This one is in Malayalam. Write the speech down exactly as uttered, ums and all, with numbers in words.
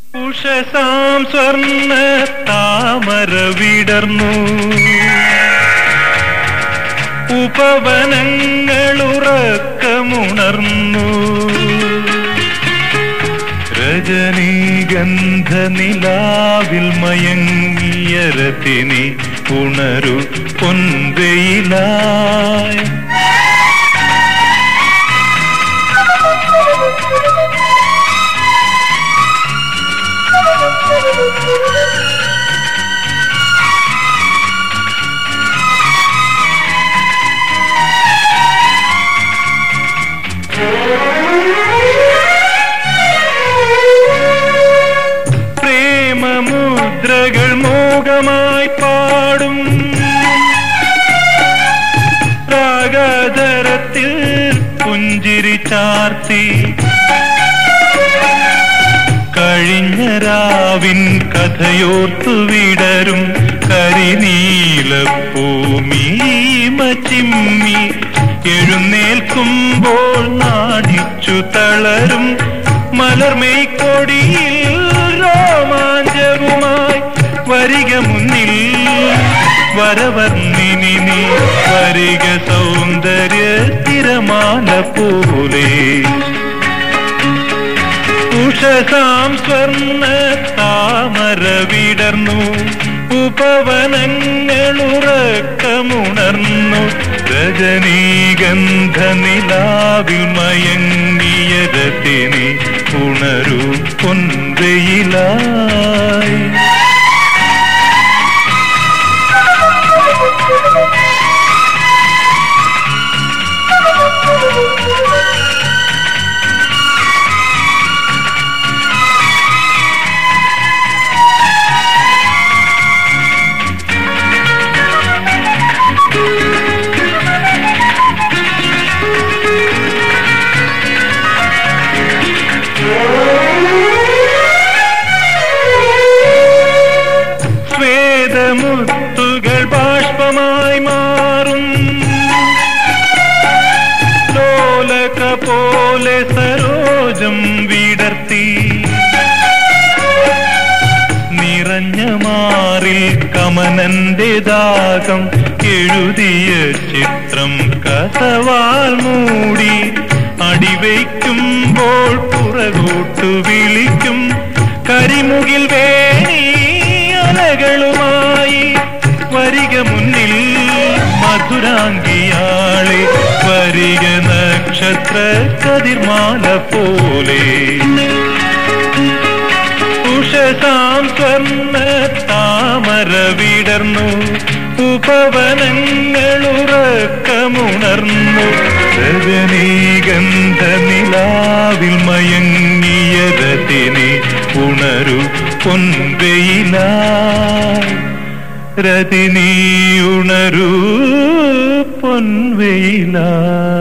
ഉഷസാം സ്വർണ്ണ താമര വിടർന്നു, ഉപവനങ്ങളുറക്കമുണർന്നു. രജനീഗന്ധ നിലാവിൽ മയങ്ങിയ രതിനി ഉണരു പൊൻവെയിലായി. പ്രേമമുദ്രകൾ മോഹമായി പാടും രാഗധരത്തിൽ പുഞ്ചിരി ചാർത്തി. കഴിഞ്ഞ രാവിൻ കഥയോർത്തു വിടരും കരിനീലപ്പൂമീമ ചിമ്മി. എഴുന്നേൽക്കുമ്പോൾ നാടിച്ചു തളരും മലർമേക്കൊടിയിൽ രോമാഞ്ചവുമായി. വരിക മുന്നിൽ വരവർണ്ണിനി നീ, വരിക സൗന്ദര്യ തിരമാല പോലെ. ഉഷസാം സ്വർണ്ണ താമര വിടർന്നു, ഉപവനങ്ങളുറക്കമുണർന്നു. രജനീഗന്ധ നിലാവിൽ മയങ്ങിയ രതിനി ഉണരു പൊൻവെയിലായി. മുത്തുകൾ ബാഷ്പമായി മാറും ലോലക പോലെ സരോജം വിടർത്തി. നിറഞ്ഞ മാറിൽ കമനന്റെ ദാഹം എഴുതിയ ചിത്രം കസവാൽ മൂടി. അടിവയ്ക്കുമ്പോൾ പുറകോട്ടു വിളിക്കും കരിമുകിൽ വേണി അലകളുമായി. വരിക മുന്നിൽ മധുരാംഗിയാളെ, വരിക നക്ഷത്ര കതിർമാല പോലെ. ഉഷസാം സ്വർണ്ണ താമര വിടർന്നു, ഉപവനങ്ങളുറക്കമുണർന്നു. രജനീഗന്ധ നിലാവിൽ മയങ്ങിയ രതിനി ഉണരു പൊൻവെയിലായി. രതിനി ഉണരു പൊൻവെയിലായി.